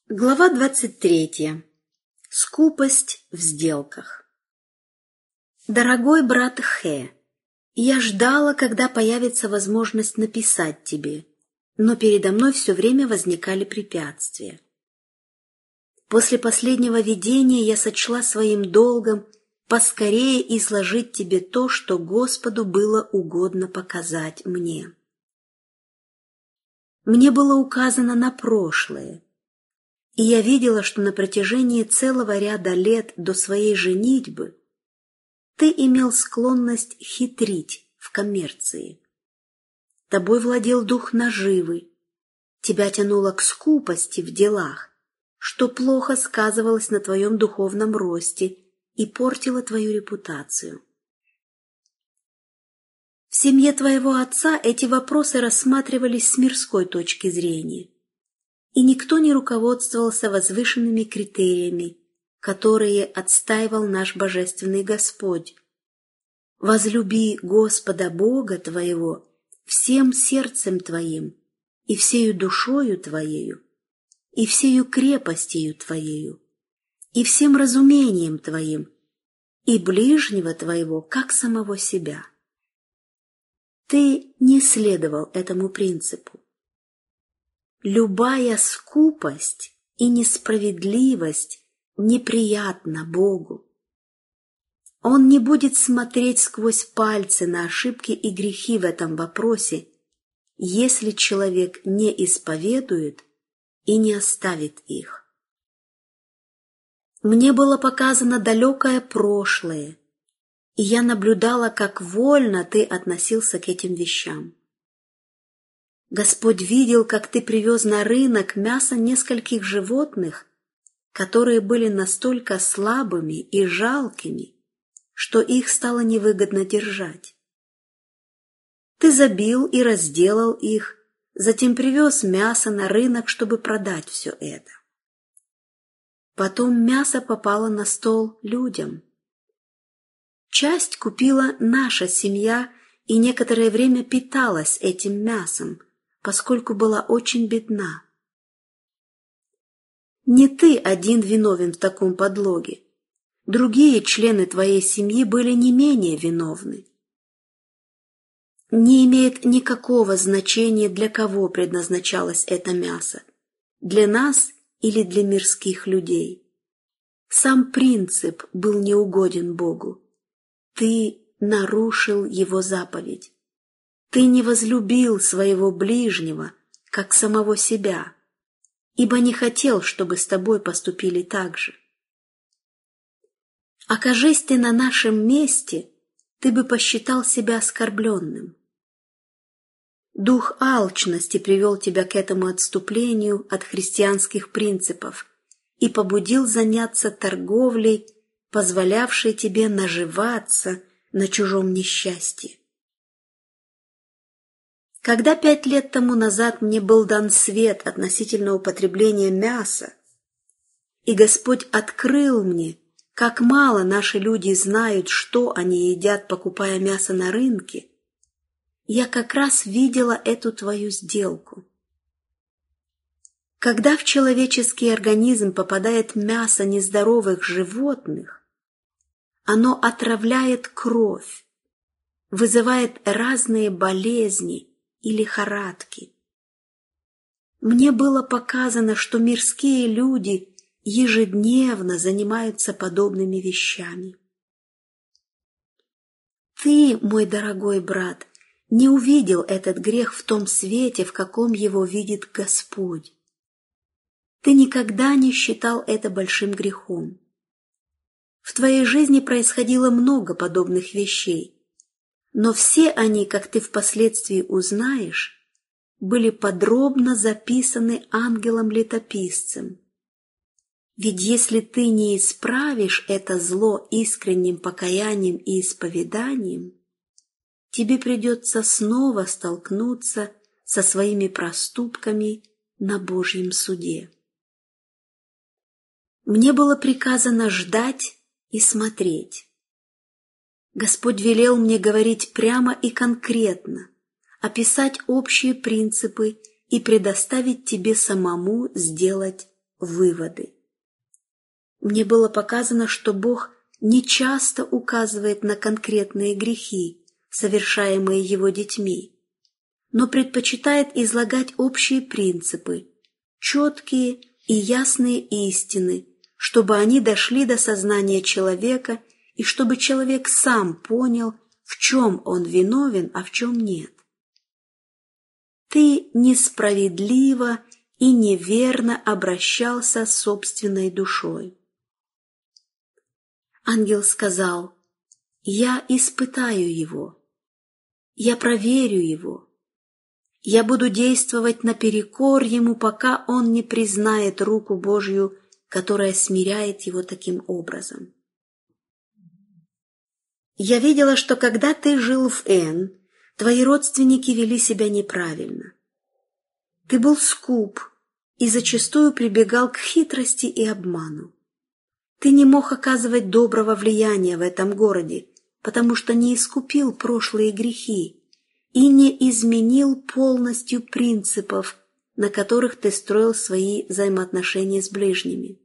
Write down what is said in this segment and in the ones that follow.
Глава 23. Скупость в сделках. Дорогой брат Хэ, я ждала, когда появится возможность написать тебе, но передо мной все время возникали препятствия. После последнего видения я сочла своим долгом поскорее изложить тебе то, что Господу было угодно показать мне. Мне было указано на прошлое, и я видела, что на протяжении целого ряда лет до своей женитьбы ты имел склонность хитрить в коммерции. Тобой владел дух наживы, тебя тянуло к скупости в делах, что плохо сказывалось на твоем духовном росте и портило твою репутацию. В семье твоего отца эти вопросы рассматривались с мирской точки зрения, и никто не руководствовался возвышенными критериями, которые отстаивал наш Божественный Господь. «Возлюби Господа Бога твоего всем сердцем твоим, и всею душою твоею, и всею крепостью твоею, и всем разумением твоим, и ближнего твоего, как самого себя». Ты не следовал этому принципу. Любая скупость и несправедливость неприятна Богу. Он не будет смотреть сквозь пальцы на ошибки и грехи в этом вопросе, если человек не исповедует и не оставит их. Мне было показано далекое прошлое, и я наблюдала, как вольно ты относился к этим вещам. Господь видел, как ты привез на рынок мясо нескольких животных, которые были настолько слабыми и жалкими, что их стало невыгодно держать. Ты забил и разделал их, затем привез мясо на рынок, чтобы продать все это. Потом мясо попало на стол людям. Часть купила наша семья и некоторое время питалась этим мясом, поскольку была очень бедна. Не ты один виновен в таком подлоге. Другие члены твоей семьи были не менее виновны. Не имеет никакого значения, для кого предназначалось это мясо, для нас или для мирских людей. Сам принцип был неугоден Богу. Ты нарушил Его заповедь. Ты не возлюбил своего ближнего, как самого себя, ибо не хотел, чтобы с тобой поступили так же. Окажись ты на нашем месте, ты бы посчитал себя оскорбленным. Дух алчности привел тебя к этому отступлению от христианских принципов и побудил заняться торговлей, позволявшей тебе наживаться на чужом несчастье. Когда 5 лет тому назад мне был дан свет относительно употребления мяса, и Господь открыл мне, как мало наши люди знают, что они едят, покупая мясо на рынке, я как раз видела эту твою сделку. Когда в человеческий организм попадает мясо нездоровых животных, оно отравляет кровь, вызывает разные болезни и лихорадки. Мне было показано, что мирские люди ежедневно занимаются подобными вещами. Ты, мой дорогой брат, не увидел этот грех в том свете, в каком его видит Господь. Ты никогда не считал это большим грехом. В твоей жизни происходило много подобных вещей, но все они, как ты впоследствии узнаешь, были подробно записаны ангелом-летописцем. Ведь если ты не исправишь это зло искренним покаянием и исповеданием, тебе придется снова столкнуться со своими проступками на Божьем суде. Мне было приказано ждать и смотреть. Господь велел мне говорить прямо и конкретно, описать общие принципы и предоставить тебе самому сделать выводы. Мне было показано, что Бог не часто указывает на конкретные грехи, совершаемые Его детьми, но предпочитает излагать общие принципы, четкие и ясные истины, чтобы они дошли до сознания человека и чтобы человек сам понял, в чем он виновен, а в чем нет. Ты несправедливо и неверно обращался с собственной душой. Ангел сказал: «Я испытаю его, я проверю его, я буду действовать наперекор ему, пока он не признает руку Божью, которая смиряет его таким образом». Я видела, что когда ты жил в Н, твои родственники вели себя неправильно. Ты был скуп и зачастую прибегал к хитрости и обману. Ты не мог оказывать доброго влияния в этом городе, потому что не искупил прошлые грехи и не изменил полностью принципов, на которых ты строил свои взаимоотношения с ближними.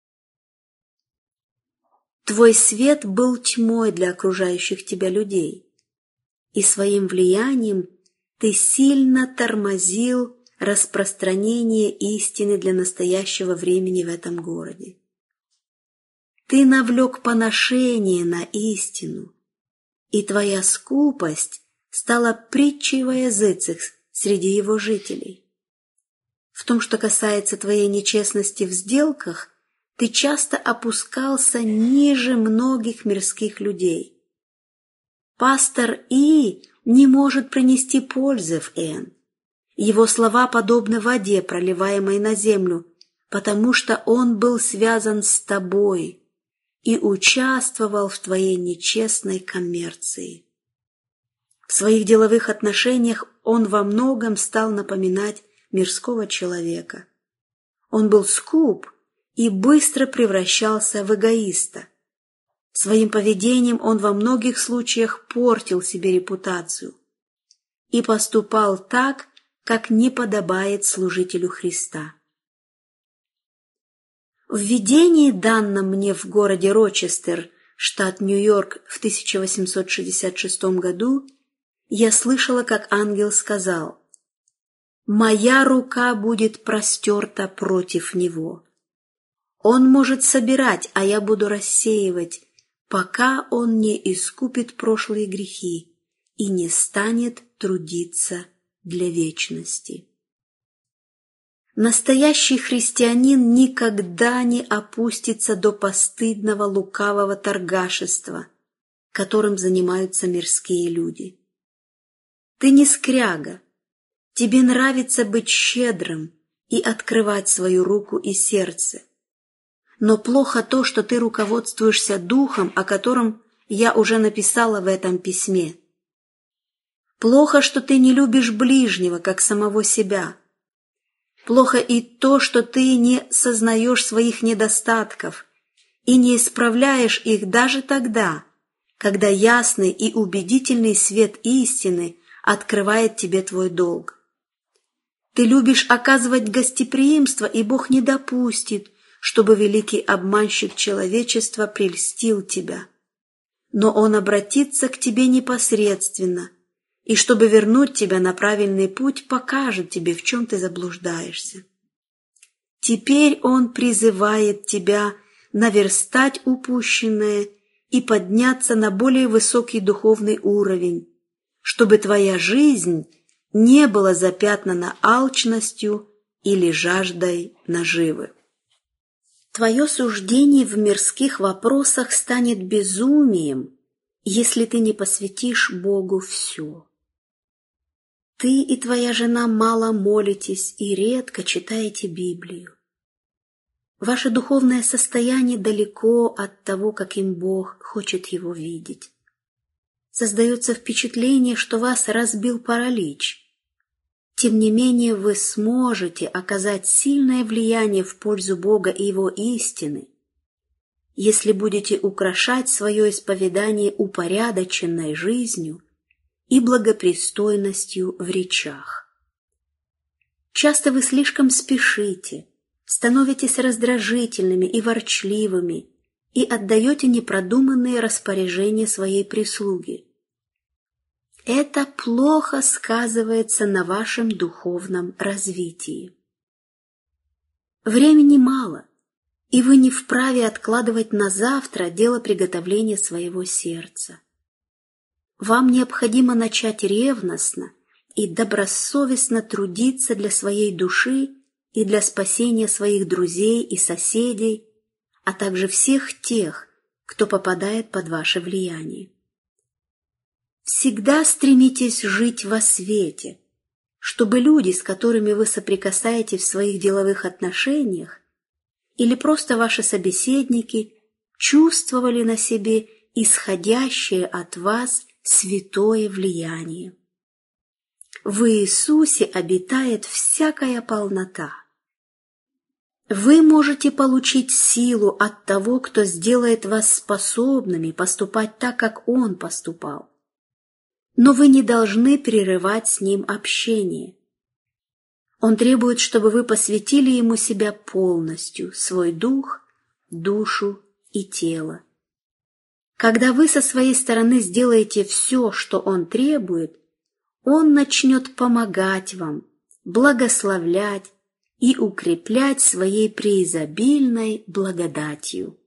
Твой свет был тьмой для окружающих тебя людей, и своим влиянием ты сильно тормозил распространение истины для настоящего времени в этом городе. Ты навлек поношение на истину, и твоя скупость стала притчей во языцах среди его жителей. В том, что касается твоей нечестности в сделках, ты часто опускался ниже многих мирских людей. Пастор И не может принести пользы в Н. Его слова подобны воде, проливаемой на землю, потому что он был связан с тобой и участвовал в твоей нечестной коммерции. В своих деловых отношениях он во многом стал напоминать мирского человека. Он был скуп и быстро превращался в эгоиста. Своим поведением он во многих случаях портил себе репутацию и поступал так, как не подобает служителю Христа. В видении, данном мне в городе Рочестер, штат Нью-Йорк, в 1866 году, я слышала, как ангел сказал: «Моя рука будет простерта против него. Он может собирать, а я буду рассеивать, пока он не искупит прошлые грехи и не станет трудиться для вечности». Настоящий христианин никогда не опустится до постыдного лукавого торгашества, которым занимаются мирские люди. Ты не скряга, тебе нравится быть щедрым и открывать свою руку и сердце. Но плохо то, что ты руководствуешься духом, о котором я уже написала в этом письме. Плохо, что ты не любишь ближнего, как самого себя. Плохо и то, что ты не сознаешь своих недостатков и не исправляешь их даже тогда, когда ясный и убедительный свет истины открывает тебе твой долг. Ты любишь оказывать гостеприимство, и Бог не допустит, чтобы великий обманщик человечества прельстил тебя. Но Он обратится к тебе непосредственно, и чтобы вернуть тебя на правильный путь, покажет тебе, в чем ты заблуждаешься. Теперь Он призывает тебя наверстать упущенное и подняться на более высокий духовный уровень, чтобы твоя жизнь не была запятнана алчностью или жаждой наживы. Твое суждение в мирских вопросах станет безумием, если ты не посвятишь Богу все. Ты и твоя жена мало молитесь и редко читаете Библию. Ваше духовное состояние далеко от того, каким Бог хочет его видеть. Создается впечатление, что вас разбил паралич. Тем не менее, вы сможете оказать сильное влияние в пользу Бога и Его истины, если будете украшать свое исповедание упорядоченной жизнью и благопристойностью в речах. Часто вы слишком спешите, становитесь раздражительными и ворчливыми и отдаете непродуманные распоряжения своей прислуги. Это плохо сказывается на вашем духовном развитии. Времени мало, и вы не вправе откладывать на завтра дело приготовления своего сердца. Вам необходимо начать ревностно и добросовестно трудиться для своей души и для спасения своих друзей и соседей, а также всех тех, кто попадает под ваше влияние. Всегда стремитесь жить во свете, чтобы люди, с которыми вы соприкасаетесь в своих деловых отношениях, или просто ваши собеседники, чувствовали на себе исходящее от вас святое влияние. В Иисусе обитает всякая полнота. Вы можете получить силу от того, кто сделает вас способными поступать так, как Он поступал. Но вы не должны прерывать с Ним общение. Он требует, чтобы вы посвятили Ему себя полностью, свой дух, душу и тело. Когда вы со своей стороны сделаете все, что Он требует, Он начнет помогать вам, благословлять и укреплять своей преизобильной благодатью.